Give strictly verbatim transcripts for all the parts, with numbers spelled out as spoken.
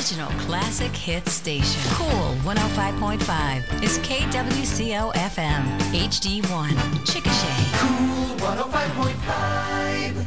original classic hit station. Cool one oh five point five is K W C O F M, H D one, Chickasha. Cool one oh five point five.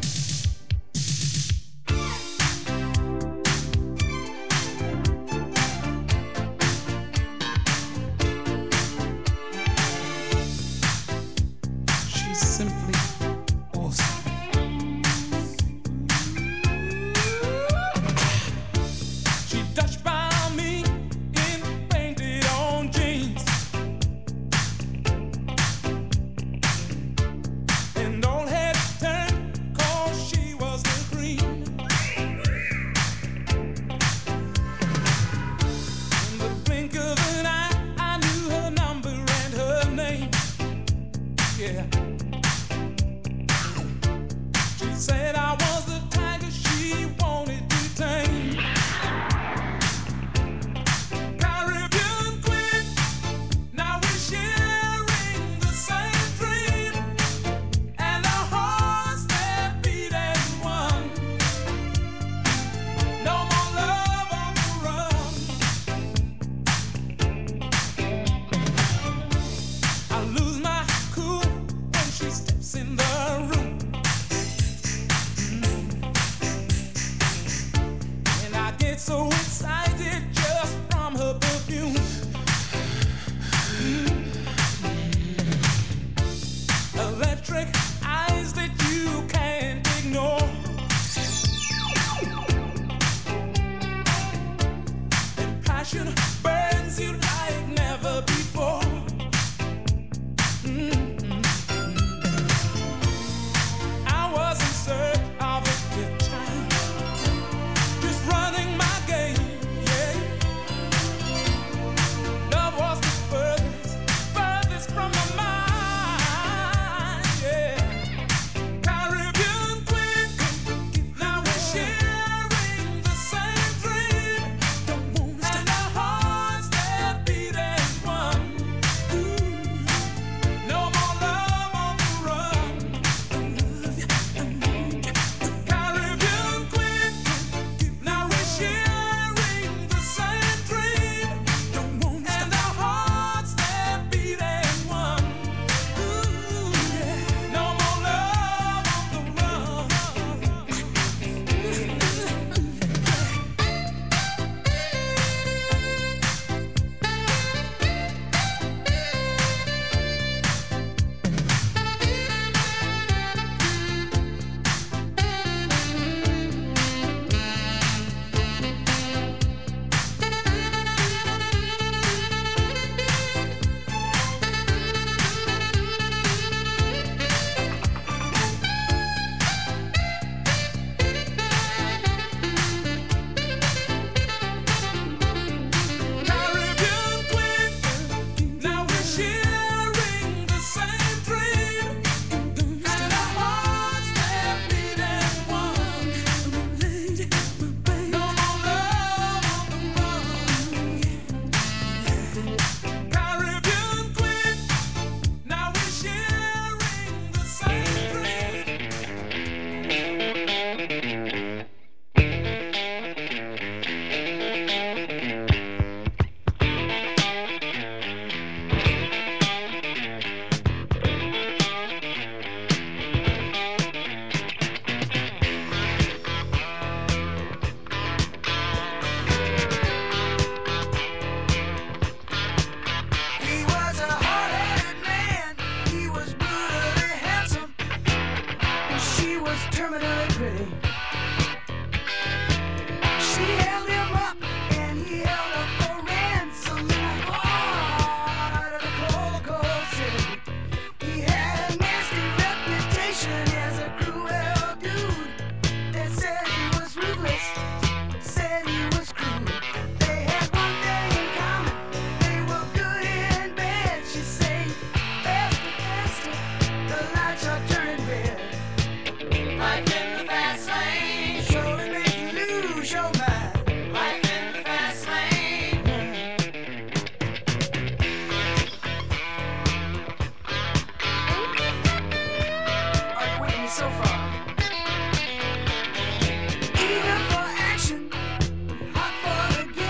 Eager for action, hot for the game.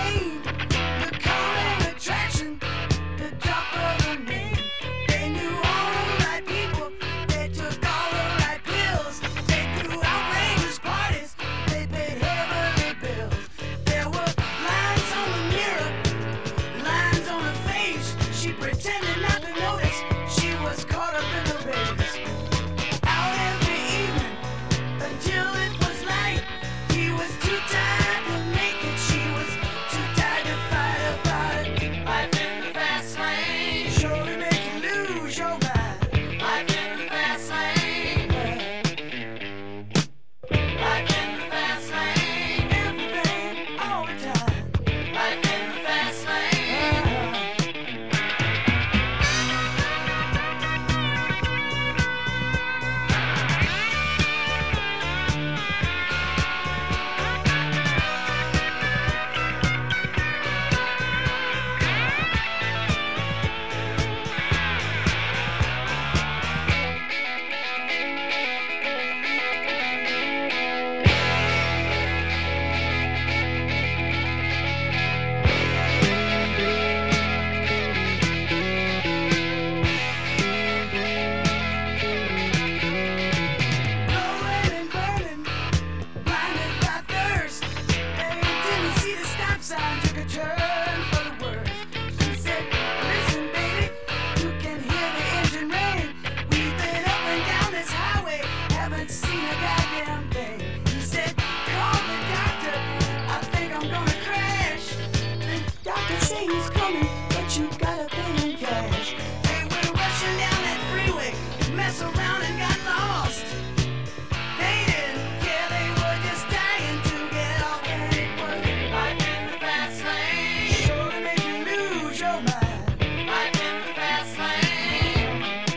haven't seen a goddamn thing. He said, call the doctor, I think I'm gonna crash. The doctor say he's coming, but you gotta pay him cash. They were rushing down that freeway, mess around and got lost. They didn't care, they were just dying to get off, and it was life in the fast lane. Sure to make you lose your mind. Life in the fast lane.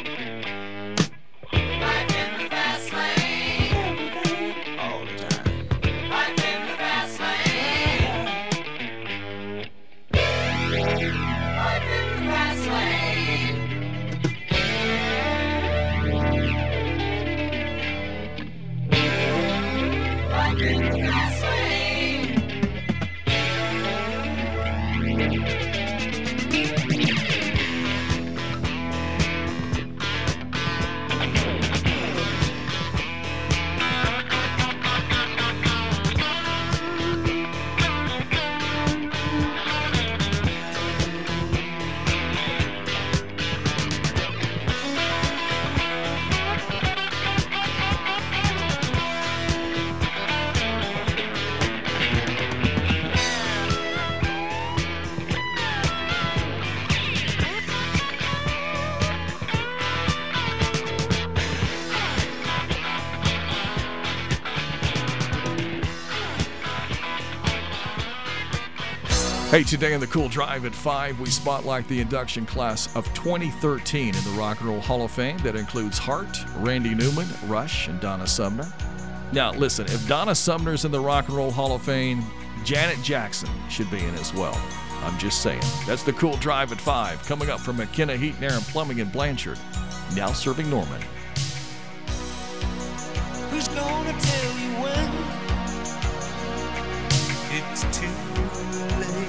Life in the fast lane. Everything, all the time. Life in the fast lane. Life in the fast lane. Life in the fast lane. Hey, today on the Cool Drive at five, we spotlight the induction class of twenty thirteen in the Rock and Roll Hall of Fame. That includes Hart, Randy Newman, Rush, and Donna Sumner. Now, listen, if Donna Sumner's in the Rock and Roll Hall of Fame, Janet Jackson should be in as well. I'm just saying. That's the Cool Drive at five. Coming up from McKenna Heat and Air and Plumbing in Blanchard. Now serving Norman. Who's gonna tell you when it's too late?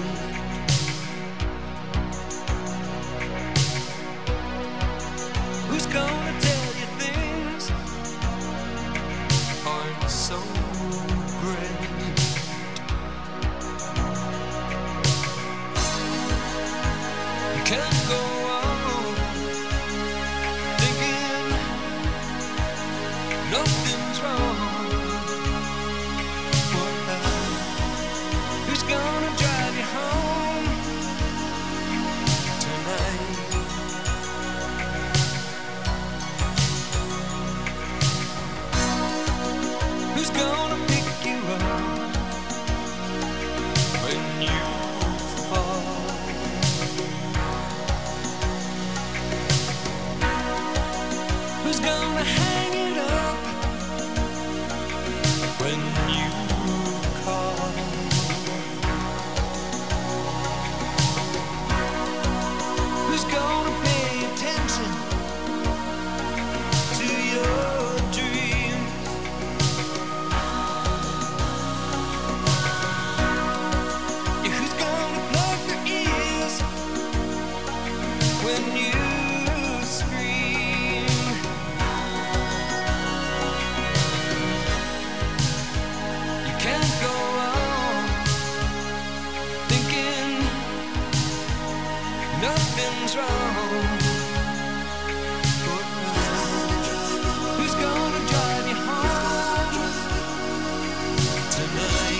Who's gonna tell you things aren't so great? You can't go on thinking nothing's wrong. Who's gonna drive you home tonight? Who's gonna pick you up when you fall? Who's gonna hang it up when you call? Who's gonna pay attention to your dreams? Yeah, who's gonna plug their ears when you scream? You can't go on thinking nothing's wrong. Who's gonna drive you home tonight?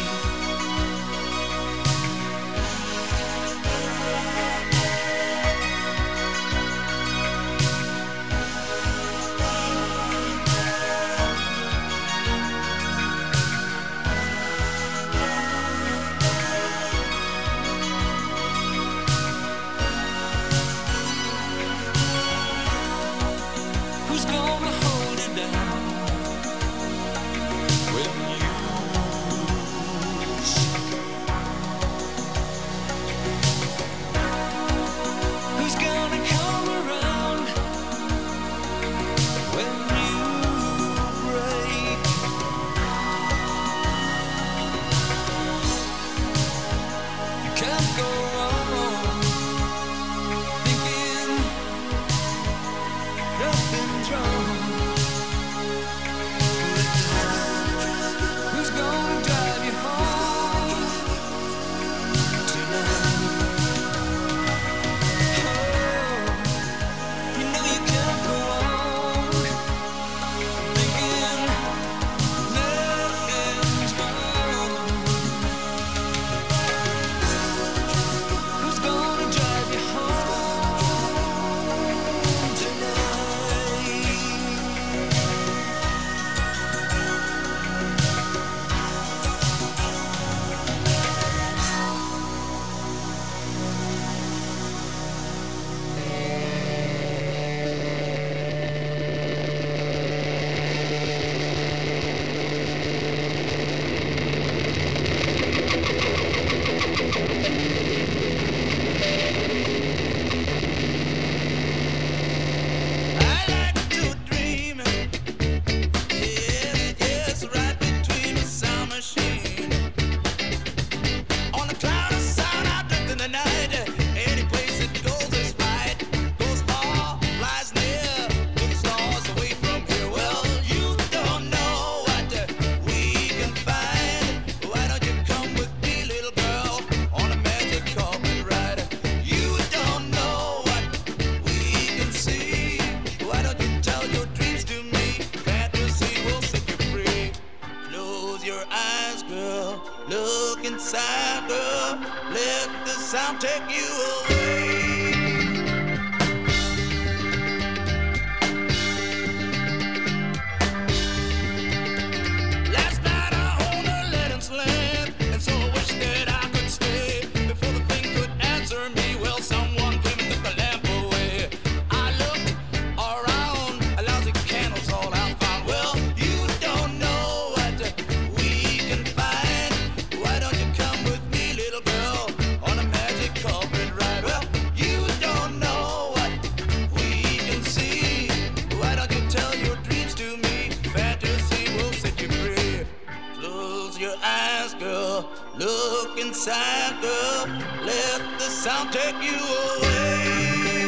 Look inside, girl. Let the sound take you away. Last night I owned a Lennox land, and so I wish that I could stay. Before the thing could answer me, well, someone came and took the lamp away. I looked around, a lousy candles all I found. Well, you don't know what we can find. Why don't you come with me, little girl, on a magic carpet ride? Well, you don't know what we can see. Why don't you tell your dreams to me? Fantasy will set you free. Close your eyes, girl. Look inside, girl. Let the sound take you away.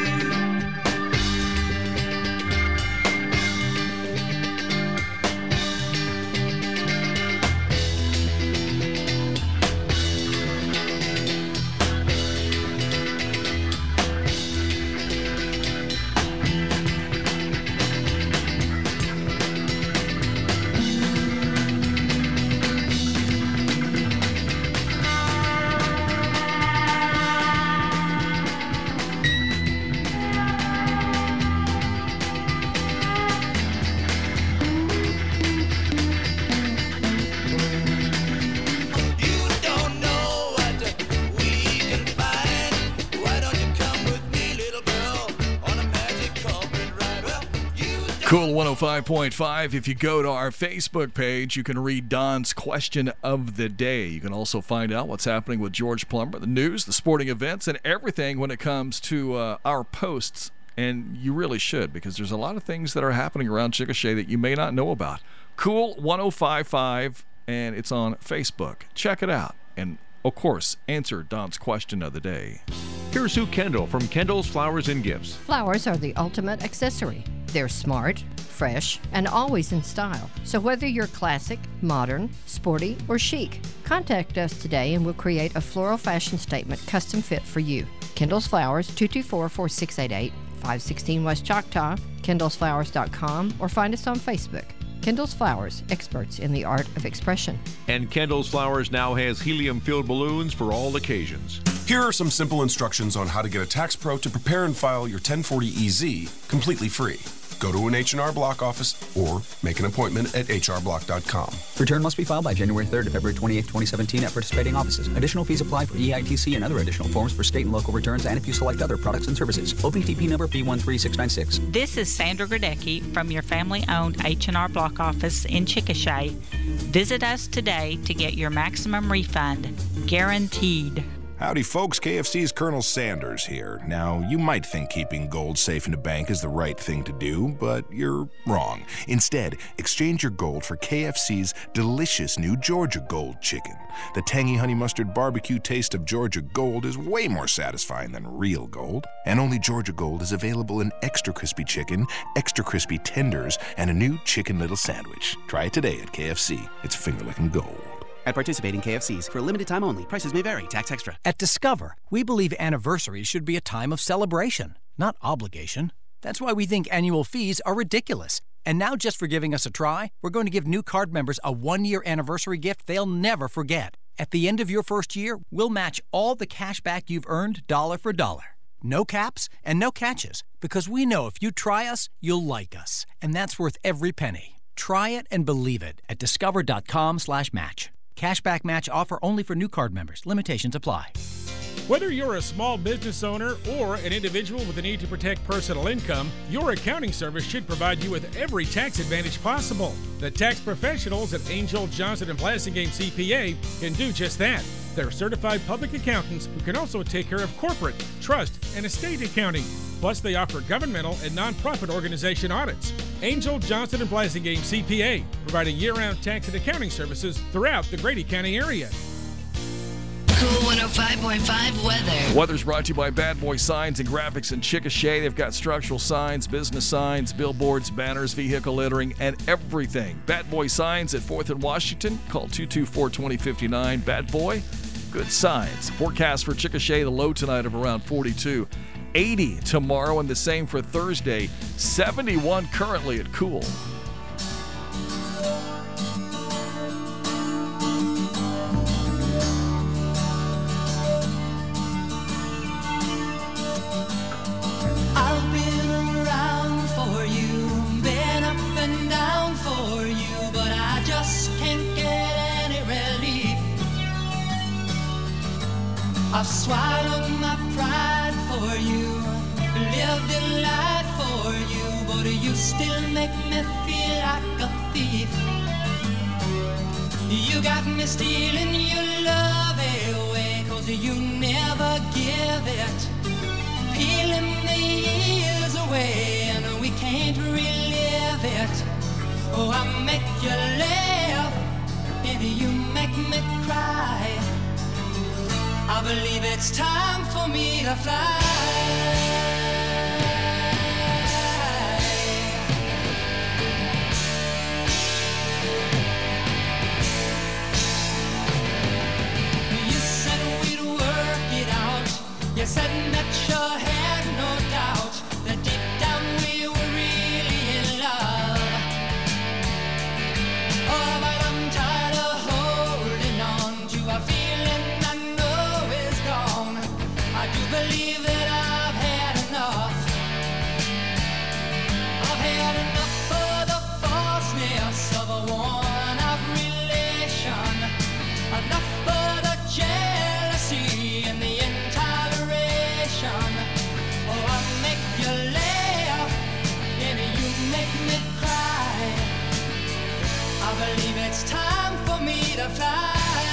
You don't know what we can find. Why don't you come with me, little girl, on a magic carpet ride? Well, you don't Cool one oh five point five. If you go to our Facebook page, you can read Don's question of the day. You can also find out what's happening with George Plummer, the news, the sporting events, and everything when it comes to uh, our posts. And you really should, because there's a lot of things that are happening around Chickasha that you may not know about. Cool one oh five point five, and it's on Facebook. Check it out. And, of course, answer Don's question of the day. Here's Sue Kendall from Kendall's Flowers and Gifts. Flowers are the ultimate accessory. They're smart, fresh, and always in style. So whether you're classic, modern, sporty, or chic, contact us today and we'll create a floral fashion statement custom fit for you. Kendall's Flowers, two two four, four six eight eight, five sixteen West Choctaw, kendalls flowers dot com, or find us on Facebook. Kendall's Flowers, experts in the art of expression. And Kendall's Flowers now has helium-filled balloons for all occasions. Here are some simple instructions on how to get a tax pro to prepare and file your ten forty E Z completely free. Go to an H and R Block office or make an appointment at h r block dot com. Return must be filed by January third to February twenty-eighth, twenty seventeen at participating offices. Additional fees apply for E I T C and other additional forms for state and local returns and if you select other products and services. O B T P number P one three six nine six. This is Sandra Gradecki from your family-owned H and R Block office in Chickasha. Visit us today to get your maximum refund, guaranteed. Howdy, folks. K F C's Colonel Sanders here. Now, you might think keeping gold safe in a bank is the right thing to do, but you're wrong. Instead, exchange your gold for K F C's delicious new Georgia Gold chicken. The tangy honey mustard barbecue taste of Georgia Gold is way more satisfying than real gold. And only Georgia Gold is available in extra crispy chicken, extra crispy tenders, and a new Chicken Little sandwich. Try it today at K F C. It's finger-licking gold. At participating K F Cs for a limited time only. Prices may vary. Tax extra. At Discover, we believe anniversaries should be a time of celebration, not obligation. That's why we think annual fees are ridiculous. And now, just for giving us a try, we're going to give new card members a one-year anniversary gift they'll never forget. At the end of your first year, we'll match all the cash back you've earned dollar for dollar. No caps and no catches, because we know if you try us, you'll like us. And that's worth every penny. Try it and believe it at discover dot com slash match. Cashback match offer only for new card members. Limitations apply. Whether you're a small business owner or an individual with a need to protect personal income, your accounting service should provide you with every tax advantage possible. The tax professionals at Angel, Johnson and Blasingame C P A can do just that. They're certified public accountants who can also take care of corporate, trust, and estate accounting. Plus, they offer governmental and nonprofit organization audits. Angel, Johnson and Blasingame C P A, providing year-round tax and accounting services throughout the Grady County area. Cool one oh five point five weather. Weather's brought to you by Bad Boy Signs and Graphics in Chickasha. They've got structural signs, business signs, billboards, banners, vehicle littering, and everything. Bad Boy Signs at fourth and Washington. Call two two four, two oh five nine. Bad Boy, good signs. Forecast for Chickasha, the low tonight of around forty-two. eighty tomorrow, and the same for Thursday. seventy-one currently at Cool. I've swallowed my pride for you, lived in light for you, but you still make me feel like a thief. You got me stealing your love away, 'cause you never give it. Peeling the years away, and we can't relive it. Oh, I make you laugh, and you make me cry. I believe it's time for me to fly. You said that you had no doubt that deep down we were really in love. Oh, but I'm tired of holding on to a feeling I know is gone. I do believe that I've had enough. I've had enough of the falseness of a worn-out relation. Enough of the jealousy and the intoleration. Oh, I make you laugh and you make me cry. I believe it's time for me to fly.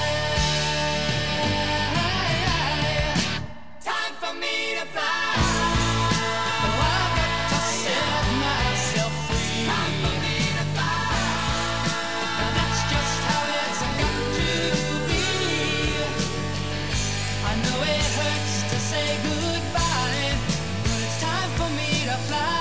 Time for me to fly. Oh, I've got to set myself free. Time for me to fly. Now that's just how it's got to be. I know it hurts to say goodbye, but it's time for me to fly.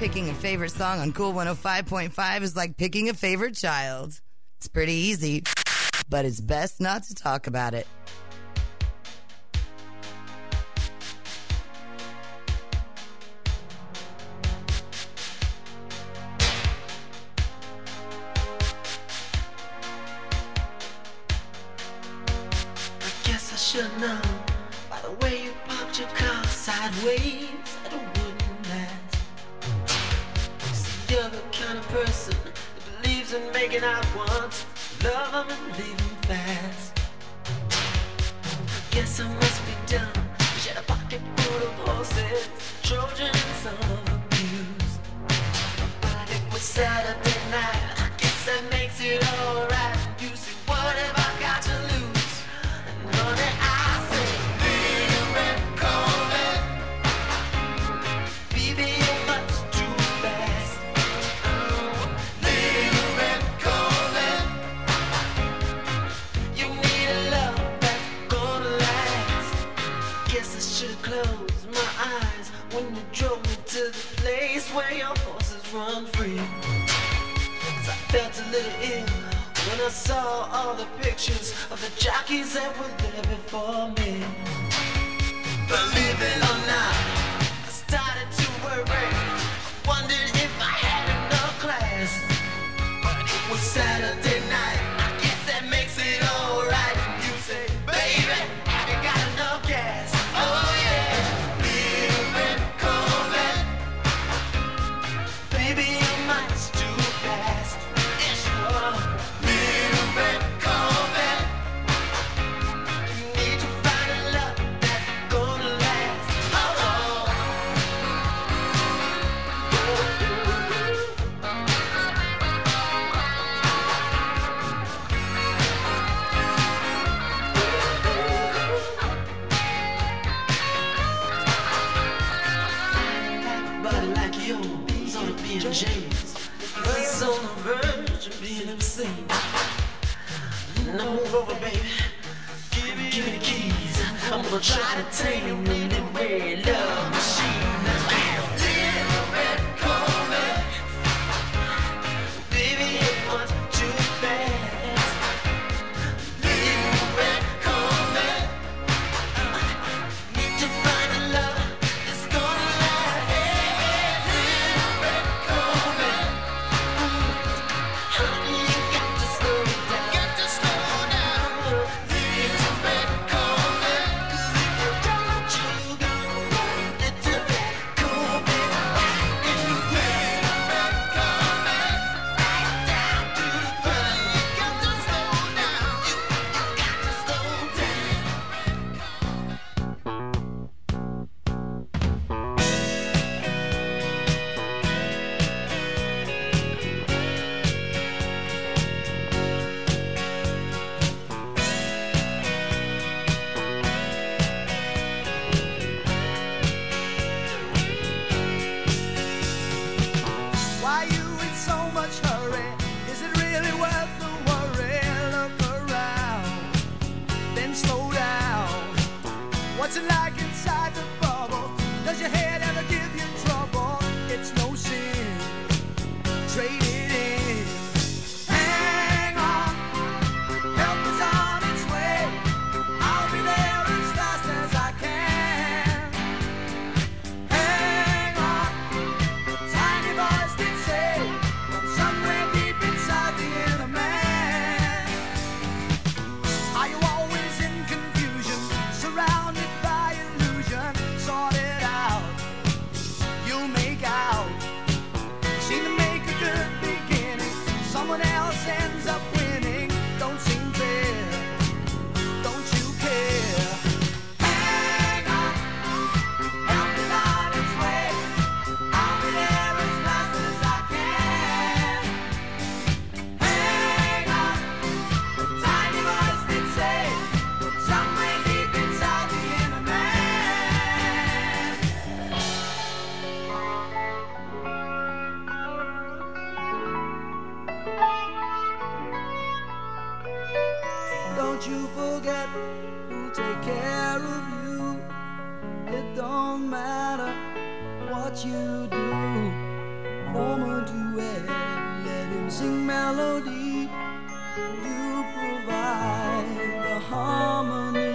Picking a favorite song on Cool one oh five point five is like picking a favorite child. It's pretty easy, but it's best not to talk about it. I guess I should know by the way you parked your car sideways that it wouldn't last. See, you're the kind of person that believes in making out once, love 'em and leave 'em fast. I guess I must be dumb. She had a pocket full of horses, Trojan and some of abused. But it was Saturday night, I guess that makes it alright. You see, what have I got to lose? And honey, I say, little red Corvette, baby, you're much too fast. Oh, little red Corvette, you need a love that's gonna last. Guess I should've closed my eyes when you drove me to the place where your horses run free. 'Cause I felt a little ill when I saw all the pictures of the jockeys that were there before me. Believe it or not, I started to worry. I wondered if I had enough class. But it was Saturday night, I guess that makes it alright. And you say, baby, have you got enough gas? Oh yeah, little red Corvette, baby, you're much too fast. Yeah, sure. Little red Corvette, you need to find a love that's gonna last. Oh, oh. Body like yours ought to be in chains. He's on the verge of being insane. Now move over, baby. Give me, give me the keys. I'm gonna try to tame the red love machine. Little red Corvette, baby, you're much too fast. Little red Corvette, need to find a love that's gonna last. Little red Corvette, honey, you got to slow down. Got to slow down. Little red Corvette, 'cause if you don't, you gonna run. Little red Corvette, if you little red Corvette, right down to the front. You got to slow down. You, you got to slow down. Why you in so much hurry? Is it really worth the worry? Look around, then slow down. What's it like inside the bubble? Does your head ever give you trouble? It's no sin. Trade it in. Hang on, help is on its way. I'll be there as fast as I can. Hang on. Tiny voice did say, from somewhere deep inside the inner man. Are you always in confusion, surrounded by illusion? Sort it out, you'll make out. Seem to make a good beginning, someone else ends up winning. Don't seem fair, don't you care? Hang on, help is on its way. I'll be there as fast as I can. Hang on, tiny voice did say, from somewhere deep inside the inner man. Don't you forget who'll take care of you. It don't matter what you do. form a duet, let him sing melody. You provide the harmony.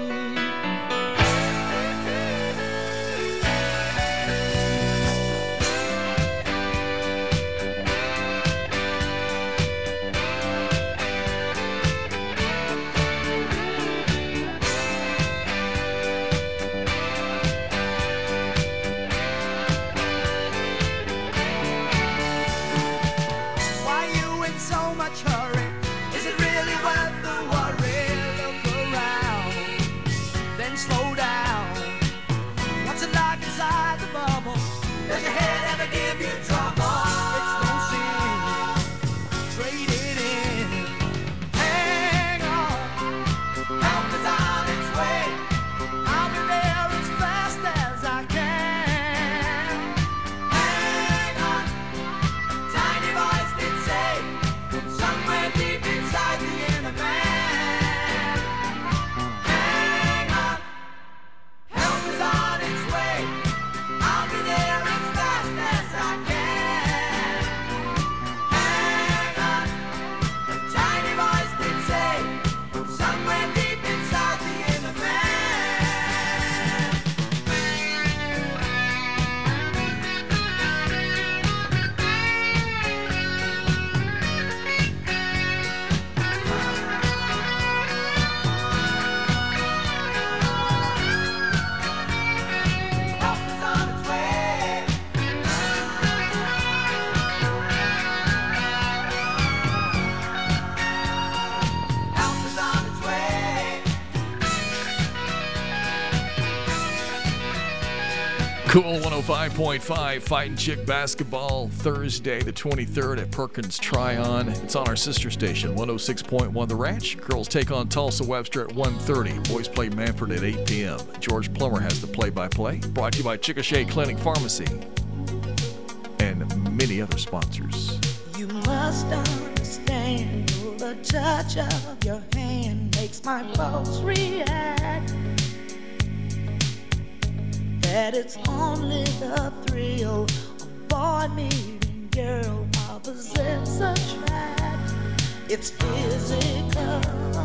Why you in so much hurry? Is it really worth the worry? Look around, then slow down. What's it like inside the bubble? Does your head ever give you trouble? It's no sin, trade it in. Hang on, help is on its way. I'll be there as fast as I can. Hang on, tiny voice did say, somewhere deep inside the inner man. Hang on, help is on its way. I'll be there as fast as I can. Hang on, a tiny voice did say, somewhere deep inside the inner man. Help is on its way. Help is on its way. Cool one oh five point five, Fighting Chick Basketball, Thursday the twenty-third at Perkins Tryon. It's on our sister station, one oh six point one The Ranch. Girls take on Tulsa Webster at one thirty. Boys play Manford at eight p.m. George Plummer has the play-by-play. Brought to you by Chickasha Clinic Pharmacy and many other sponsors. You must understand, the touch of your hand makes my pulse react. That it's only the thrill of boy meeting girl opposites attract. It's physical,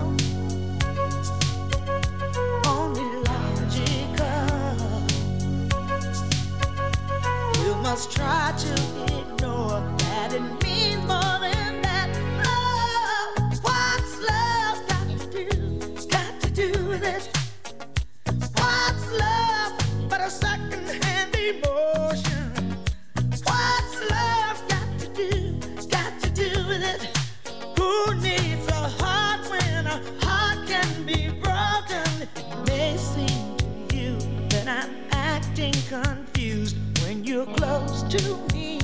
only logical. You must try to ignore that it means more than that. Oh, what's love got to do? Got to do with it. What's love but a second-hand emotion? What's love got to do? Got to do with it. Who needs a heart when a heart can be broken? It may seem to you that I'm acting confused when you're close to me.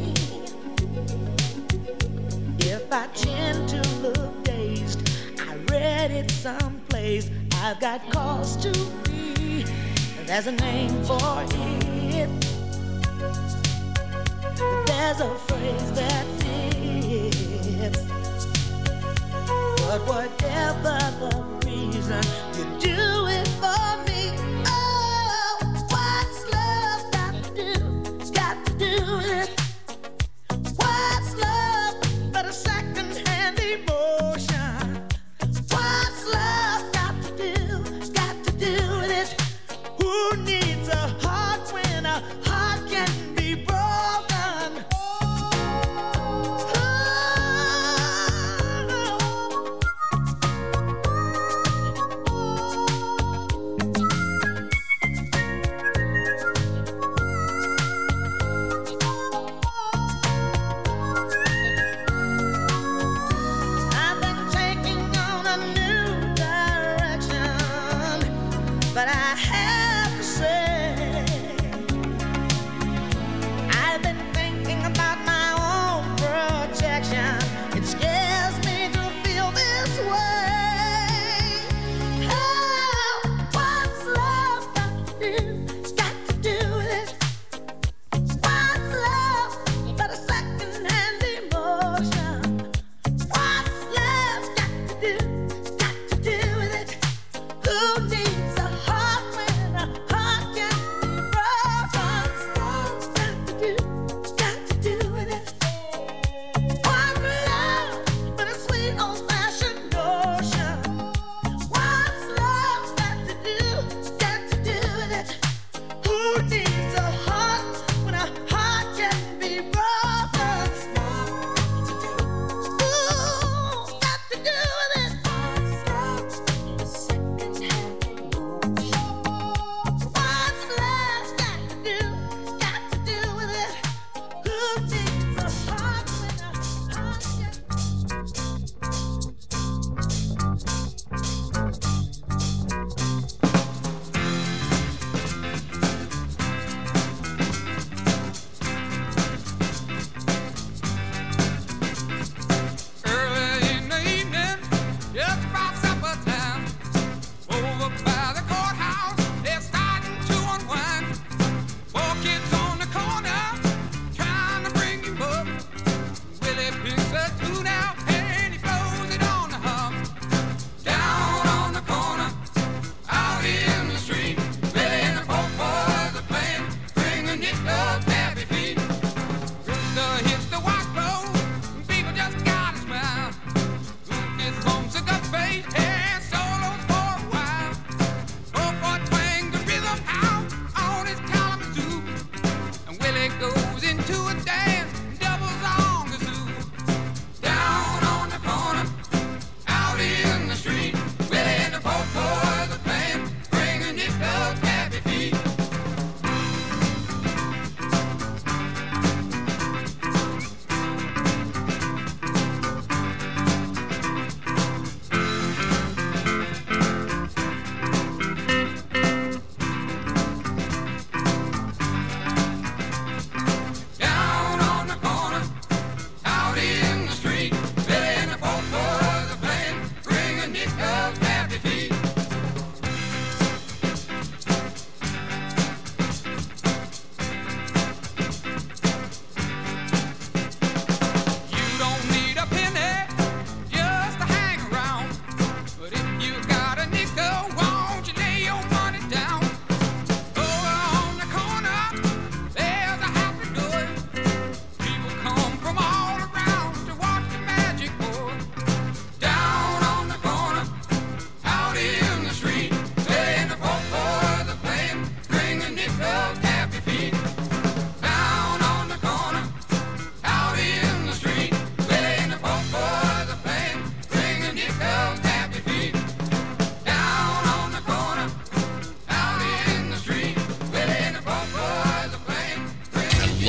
If I tend to look dazed, I read it someplace. I've got cause to be. There's a name for it. There's a phrase that fits. But whatever the reason, you do it for me. Oh, what's love got to do? Got to do with it. What's love but a second-hand emotion? What's love got to do? Got to do with it. Who needs a heart when a heart can be broken? Oh,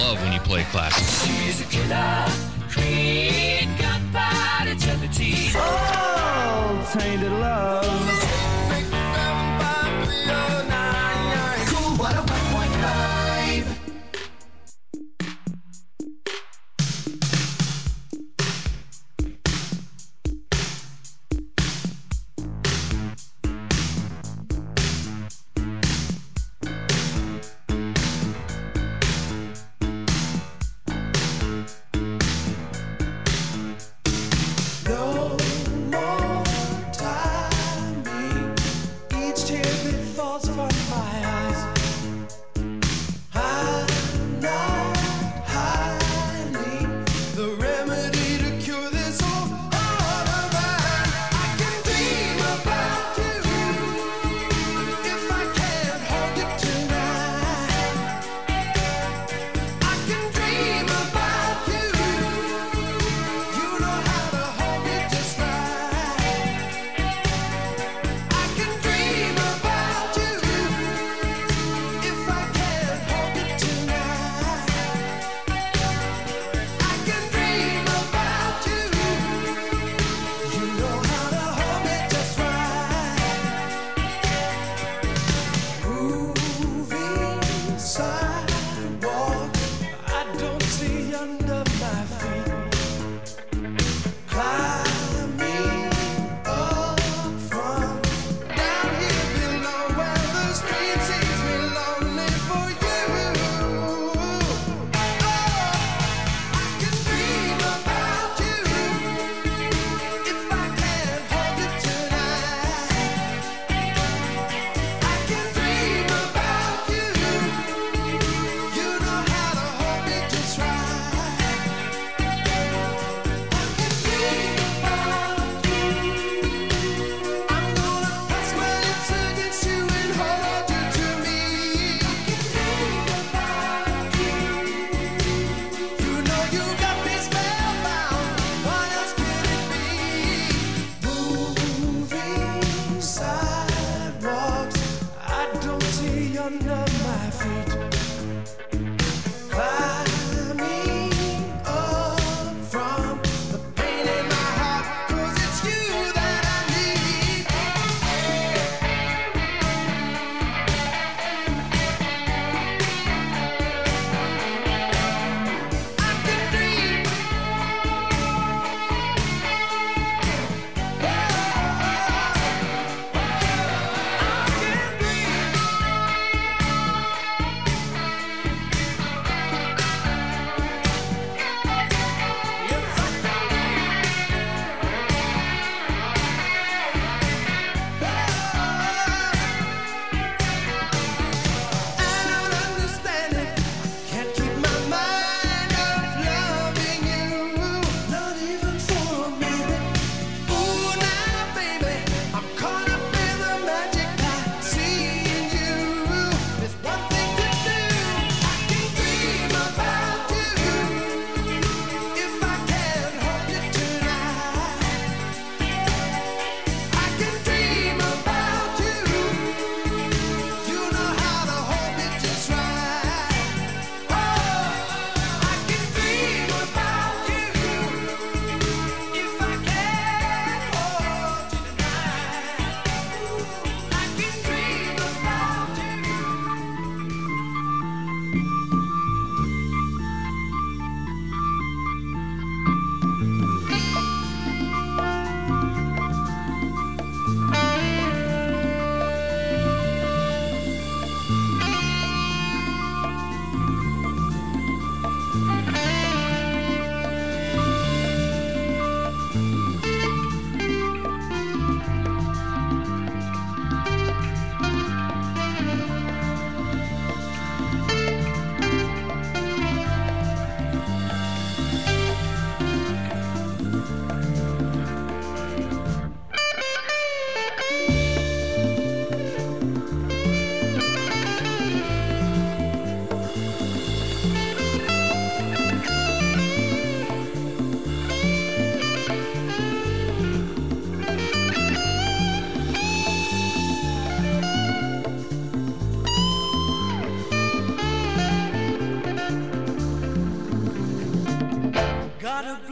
love when you play classics. She's a killer queen, gunfighter, Chuckity. Oh, tainted love. Six, seven, five, three, oh, nine, nine. Cool one oh five point five. No more time.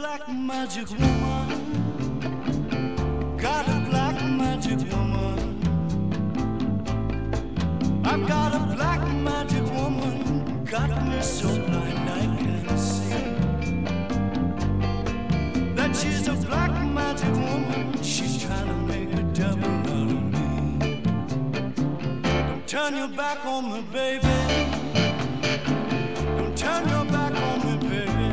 black magic woman. Got a black magic woman. I've got a black magic woman. Got me so blind I can't see that she's a black magic woman. She's trying to make a devil out of me. Don't turn your back on me, baby. Don't turn your back on me, baby.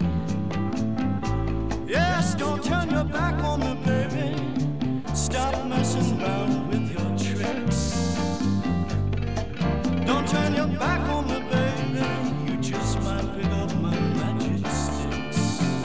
Yes, don't turn your back on me, baby. Stop messing around with your tricks. Don't turn your back on me, baby. You just might pick up my magic sticks.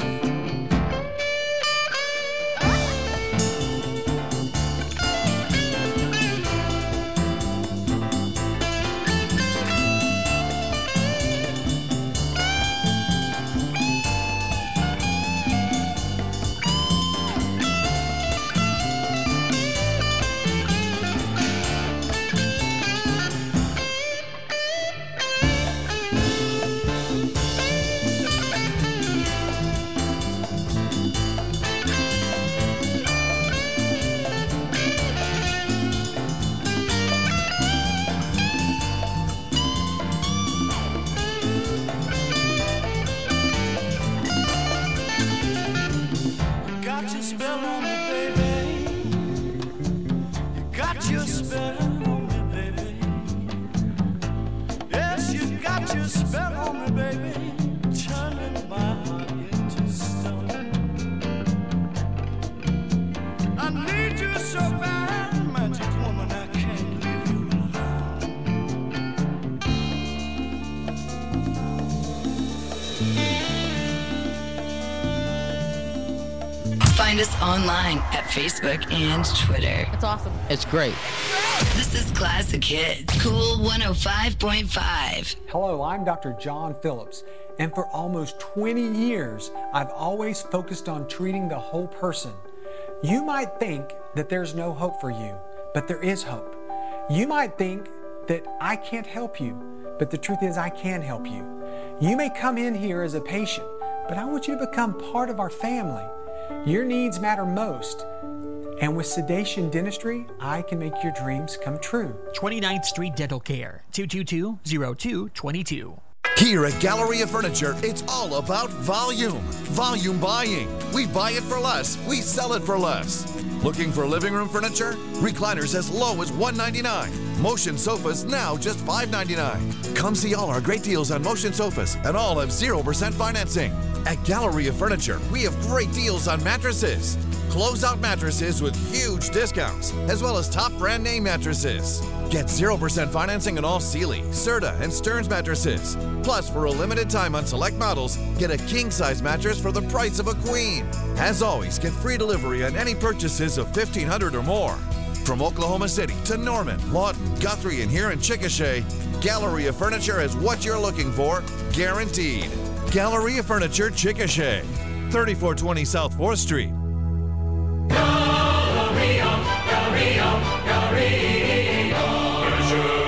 Got your spell on me, baby. You got your spell on me, baby. Yes, you got your spell on me, baby. Turning my heart into stone. I need you so bad, magic woman. I can't leave you Find us online at Facebook and Twitter. It's awesome. It's great. This is Classic Hits, Cool one oh five point five. Hello, I'm Doctor John Phillips, and for almost twenty years, I've always focused on treating the whole person. You might think that there's no hope for you, but there is hope. You might think that I can't help you, but the truth is I can help you. You may come in here as a patient, but I want you to become part of our family. Your needs matter most. And with Sedation Dentistry, I can make your dreams come true. twenty-ninth Street Dental Care, two two two, oh two two two. Here at Galleria Furniture, it's all about volume. Volume buying. We buy it for less. We sell it for less. Looking for living room furniture? Recliners as low as one hundred ninety-nine dollars. Motion sofas now just five ninety-nine. Come see all our great deals on motion sofas, and all have zero percent financing. At Galleria Furniture, we have great deals on mattresses. Closeout mattresses with huge discounts, as well as top brand name mattresses. Get zero percent financing on all Sealy, Serta, and Stearns mattresses. Plus, for a limited time on select models, get a king-size mattress for the price of a queen. As always, get free delivery on any purchases of fifteen hundred dollars or more. From Oklahoma City to Norman, Lawton, Guthrie, and here in Chickasha, Galleria Furniture has what you're looking for, guaranteed. Galleria Furniture, Chickasha, thirty-four twenty South fourth Street. Galleria, Galleria, Galleria Furniture.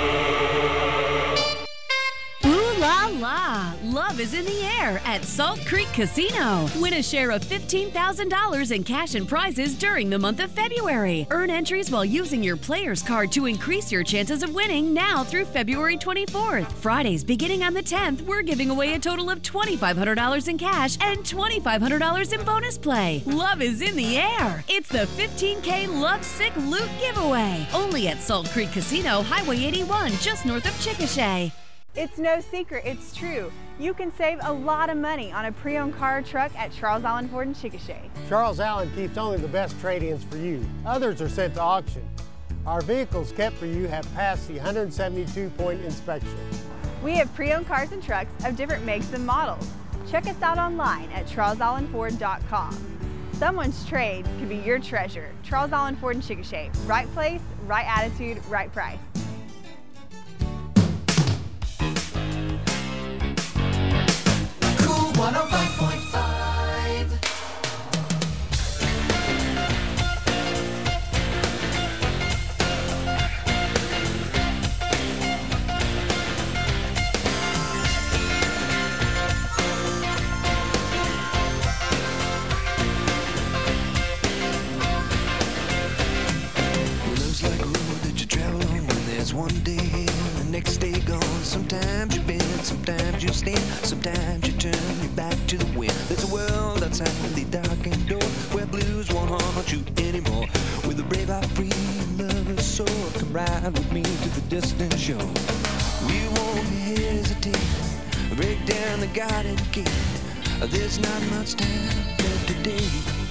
Ooh la la! Love is in the air at Salt Creek Casino. Win a share of fifteen thousand dollars in cash and prizes during the month of February. Earn entries while using your player's card to increase your chances of winning now through February twenty-fourth. Fridays beginning on the tenth, we're giving away a total of twenty-five hundred dollars in cash and twenty-five hundred dollars in bonus play. Love is in the air. It's the fifteen K Love Sick Loot giveaway. Only at Salt Creek Casino, Highway eighty-one, just north of Chickasha. It's no secret, it's true. You can save a lot of money on a pre-owned car or truck at Charles Allen Ford in Chickasha. Charles Allen keeps only the best trade-ins for you. Others are sent to auction. Our vehicles kept for you have passed the one hundred seventy-two point inspection. We have pre-owned cars and trucks of different makes and models. Check us out online at charles allen ford dot com. Someone's trade could be your treasure. Charles Allen Ford in Chickasha. Right place, right attitude, right price. one oh five point five. Sometimes you stand, sometimes you turn your back to the wind. There's a world outside the darkened door where blues won't haunt you anymore. With a brave heart, free lover's soul, come ride with me to the distant shore. We won't hesitate, break down the garden gate. There's not much time left today.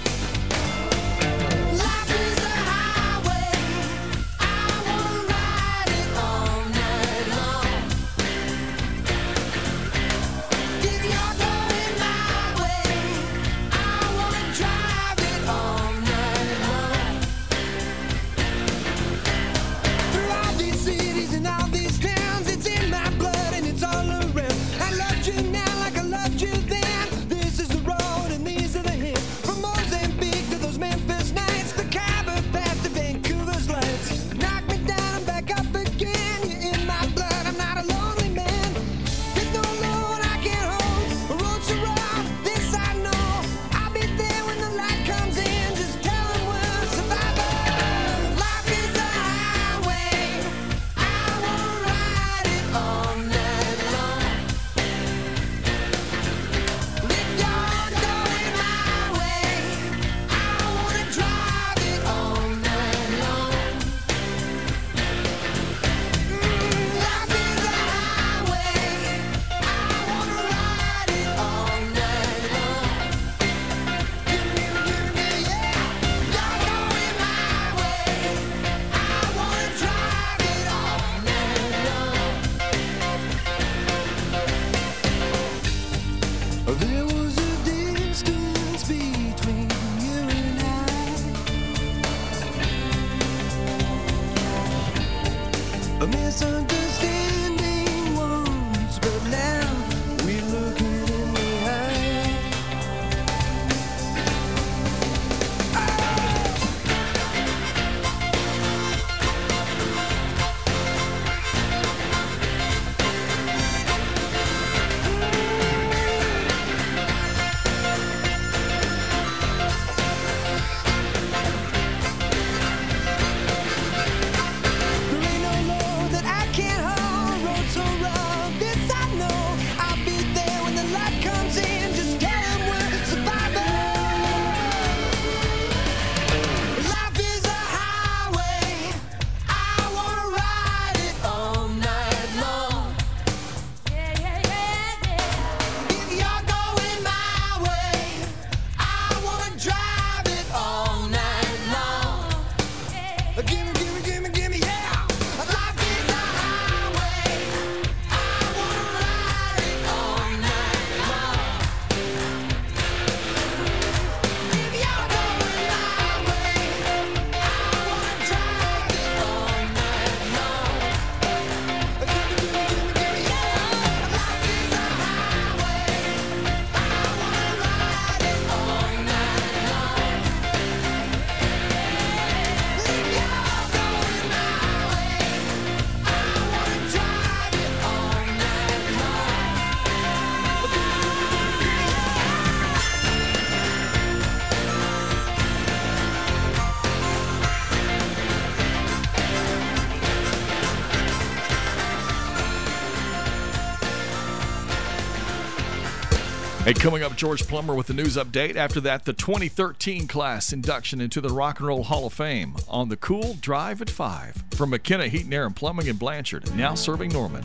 Hey, coming up, George Plummer with the news update. After that, the twenty thirteen class induction into the Rock and Roll Hall of Fame on the Cool Drive at five. From McKenna Heat and Air and Plumbing in Blanchard, now serving Norman.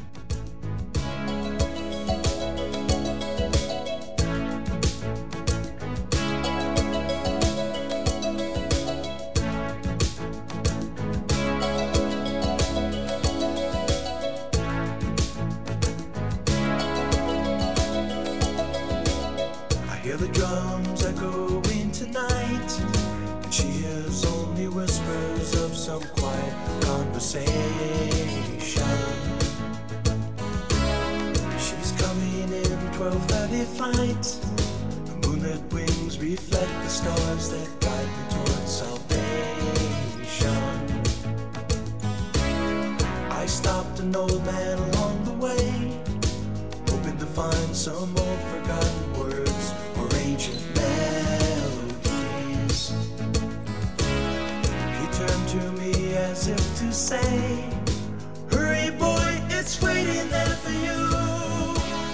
Say, hurry boy, it's waiting there for you.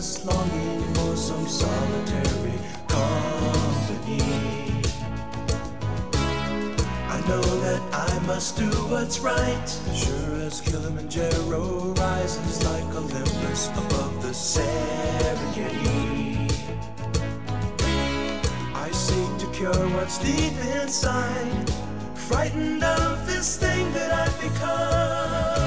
just longing for some solitary company. I know that I must do what's right, sure as Kilimanjaro rises like Olympus above the Serengeti. I seek to cure what's deep inside, frightened of this thing that I've become.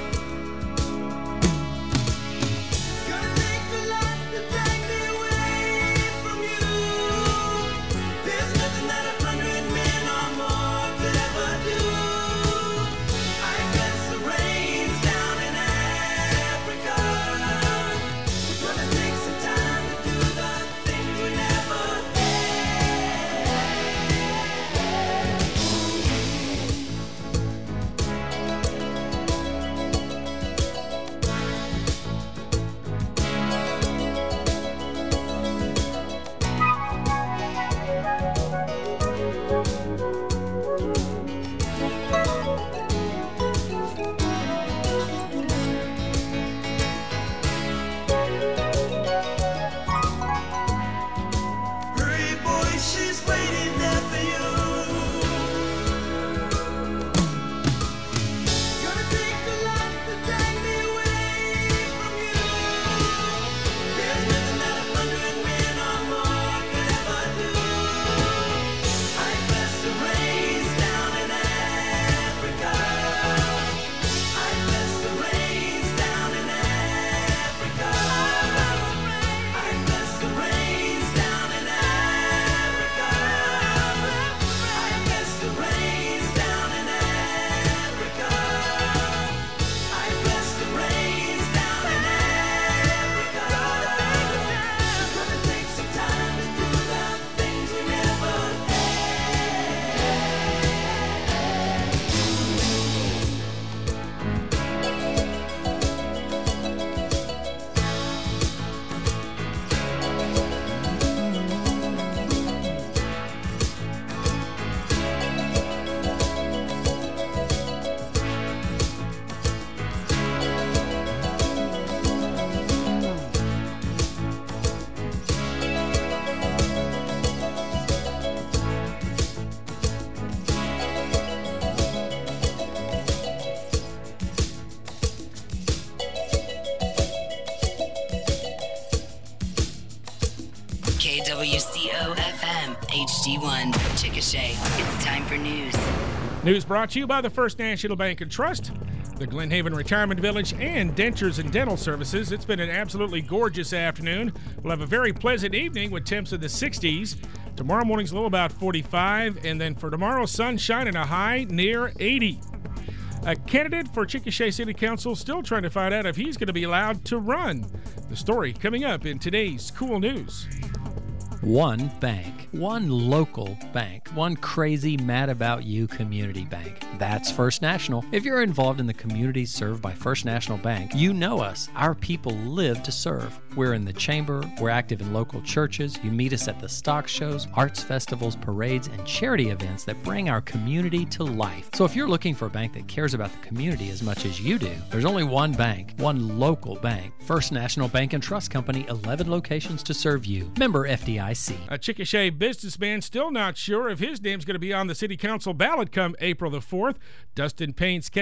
K W C O F M, H D one, Chickasha. It's time for news. News brought to you by the First National Bank and Trust, the Glen Haven Retirement Village, and Dentures and Dental Services. It's been an absolutely gorgeous afternoon. We'll have a very pleasant evening with temps in the sixties. Tomorrow morning's low about forty-five, and then for tomorrow, sunshine and a high near eighty. A candidate for Chickasha City Council still trying to find out if he's going to be allowed to run. The story coming up in today's Cool News. One bank, one local bank, one crazy mad about you community bank. That's First National. If you're involved in the communities served by First National Bank, you know us. Our people live to serve. We're in the chamber, we're active in local churches, you meet us at the stock shows, arts festivals, parades, and charity events that bring our community to life. So if you're looking for a bank that cares about the community as much as you do, there's only one bank, one local bank. First National Bank and Trust Company, eleven locations to serve you. Member F D I C. A Chickasha businessman still not sure if his name's going to be on the city council ballot come April the fourth. Dustin Payne's